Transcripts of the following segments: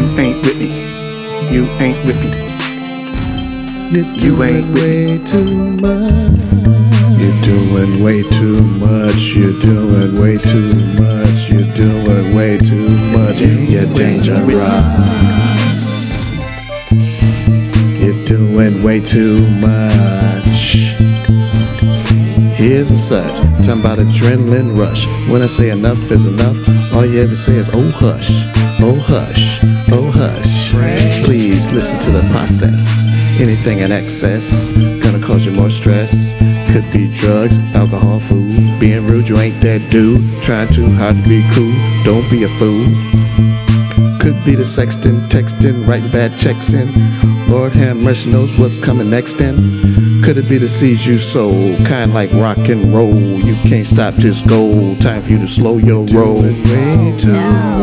ain't with me. You ain't with me. You ain't way too much. You're doing way too much. You're doing way too much. You're doing way too much. You're dangerous. You're doing way too much. Here's a such, talking about adrenaline rush. When I say enough is enough, all you ever say is oh hush, oh hush, oh hush. Please listen to the process. Anything in excess gonna cause you more stress. Could be drugs, alcohol, food. Being rude, you ain't that dude. Trying too hard to be cool, don't be a fool. Could be the sexting, texting, writing bad checks in. Lord have mercy knows what's coming next then. Could it be the seeds you sow, kind like rock and roll? You can't stop, just go. Time for you to slow your roll. Way too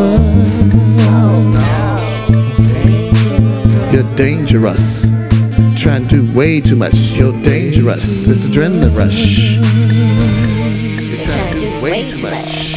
much. You're dangerous. Trying to do way too much. You're dangerous. It's adrenaline rush. You're trying to do way too much.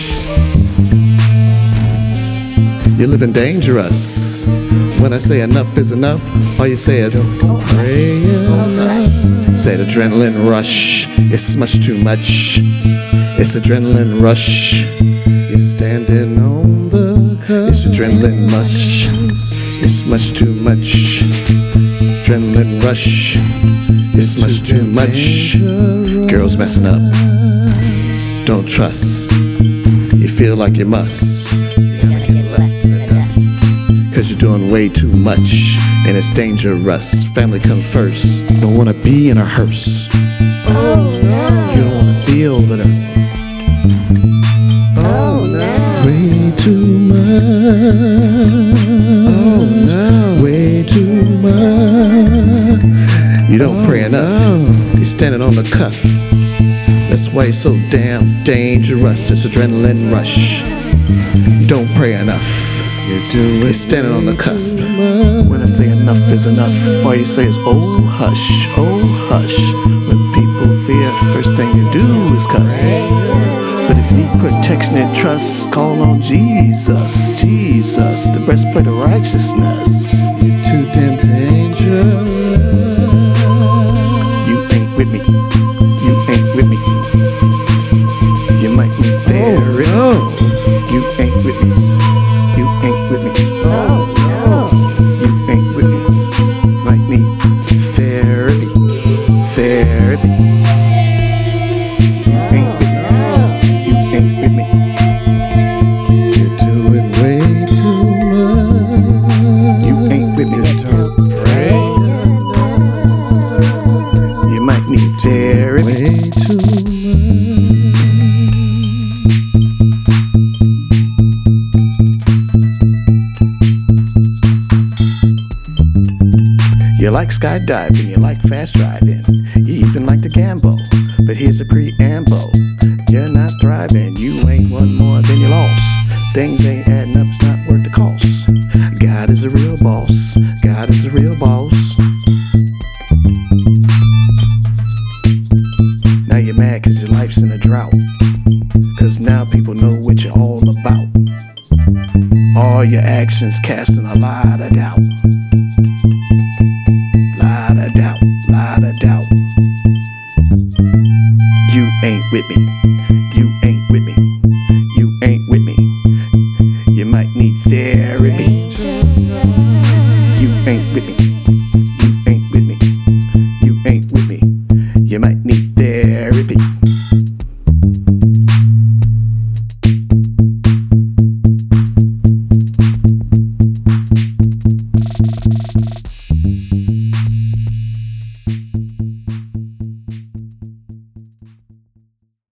You're living dangerous. When I say enough is enough, all you say is pray enough. Say adrenaline rush. It's much too much. It's adrenaline rush. You're standing on the cusp. It's adrenaline rush. It's much too much. Adrenaline rush. It's much too much. Girls messing up. Don't trust. You feel like you must. Cause you're doing way too much, and it's dangerous. Family come first. You don't wanna be in a hearse. Oh no. You don't wanna feel the dirt. Oh no. Way too much. Oh no. Way too much. You don't pray enough. You're standing on the cusp. That's why you're so damn dangerous. It's adrenaline rush. Don't pray enough. You're standing on the cusp. When I say enough is enough, all you say is oh hush, oh hush. When people fear, first thing you do is cuss. But if you need protection and trust, call on Jesus, Jesus, the breastplate of righteousness. You're too damn dangerous. You ain't with me. You ain't with me. You might need therapy. You ain't with me. You ain't with me. Oh no. You ain't with me. You might need therapy. Therapy. You ain't with me. You ain't with me. You're doing way too much. You ain't with me. Don't pray. You might need therapy. Way too much. You like skydiving, you like fast driving, you even like to gamble. But here's a preamble. You're not thriving, you ain't won more than you lost. Things ain't adding up, it's not worth the cost. God is a real boss, God is a real boss. Now you're mad cause your life's in a drought. Cause now people know what you're all about. All your actions casting a lot of doubt. Lot of doubt. You ain't with me. You ain't with me. You ain't with me. You might need therapy.